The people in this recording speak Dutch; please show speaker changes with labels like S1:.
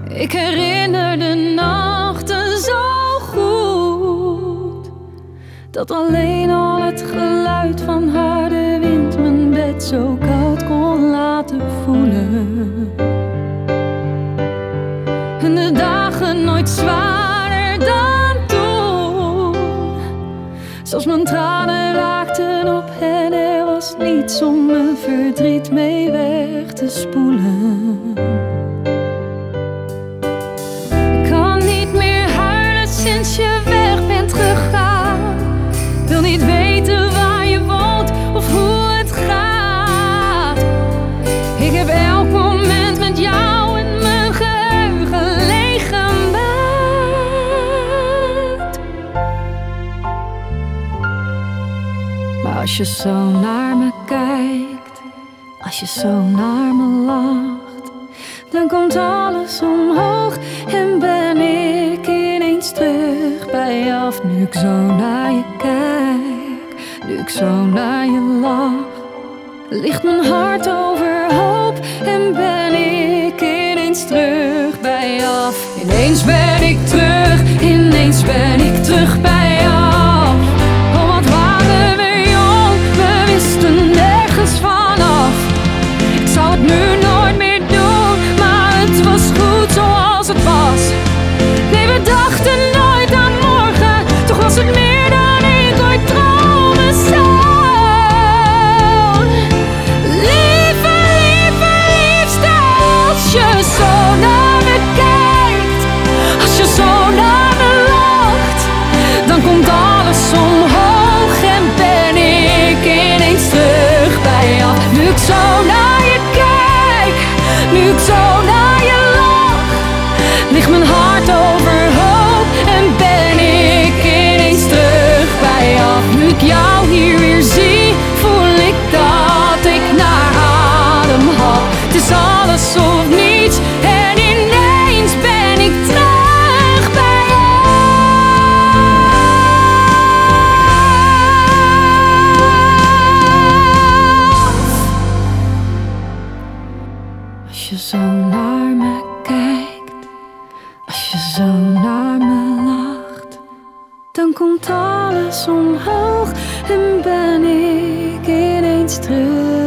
S1: Ik herinner de nachten zo goed, dat alleen al het geluid van harde wind mijn bed zo koud kon laten voelen. En de dagen nooit zwaarder dan toen. Zelfs mijn tranen raakten op en er was niets om mijn verdriet mee weg te spoelen. Sinds je weg bent gegaan, wil niet weten waar je woont of hoe het gaat. Ik heb elk moment met jou in mijn geheugen leeggemaakt. Maar als je zo naar me kijkt, als je zo naar me lacht, dan komt alles omhoog en ben ik ineens terug bij je af. Nu ik zo naar je kijk, nu ik zo naar je lach, ligt mijn hart overhoop en ben ik ineens terug bij je af. Ineens ben ik terug, ineens ben ik terug bij je af. Oh, wat waren we jong, we wisten nergens vanaf. Ik zou het nu nooit meer doen, maar het was goed zoals het was. Nee, we dachten nooit aan morgen, toch was het meer dan ik ooit dromen zou. Lieve, lieve, liefste, als je zo naar me kijkt, als je zo naar me lacht, dan komt alles omhoog en ben ik ineens terug bij je af. Nu ik zo naar je kijk, nu ik zo naar je lach, ligt mijn hart overhoop en ben ik ineens terug bij je af. Nu ik jou hier weer zie, voel ik dat ik naar adem had. Het is alles of niets en ineens ben ik terug bij je. Als je zo naar me kijkt, als je zo naar me lacht, dan komt alles omhoog en ben ik ineens terug.